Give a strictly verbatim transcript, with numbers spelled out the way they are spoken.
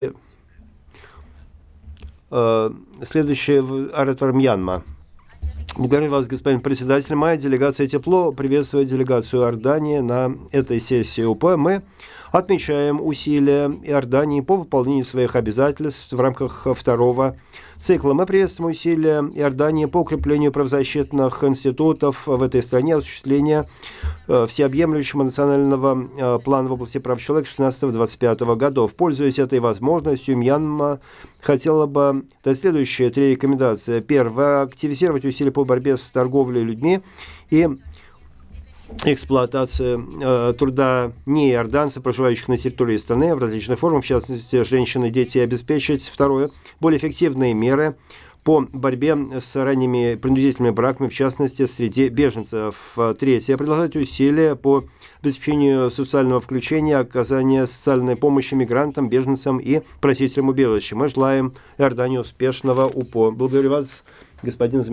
Следующий оратор Мьянма. Благодарю вас, господин председатель. Моя делегация тепло приветствует делегацию Иордании на этой сессии УП. Мы отмечаем усилия Иордании по выполнению своих обязательств в рамках второго цикла. Мы приветствуем усилия Иордании по укреплению правозащитных институтов в этой стране, осуществления всеобъемлющего национального плана в области прав человека шестнадцатого-двадцать пятого годов. Пользуясь этой возможностью, Мьянма хотела бы дать следующие три рекомендации. Первое. Активизировать усилия по борьбе с торговлей людьми и эксплуатация э, труда неиорданцев, проживающих на территории страны в различных формах, в частности, женщин и детей, обеспечить. Второе. Более эффективные меры по борьбе с ранними принудительными браками, в частности, среди беженцев. Третье. Продолжать усилия по обеспечению социального включения, оказания социальной помощи мигрантам, беженцам и просителям убежища. Мы желаем Иордании успешного УПО. Благодарю вас, господин заместитель.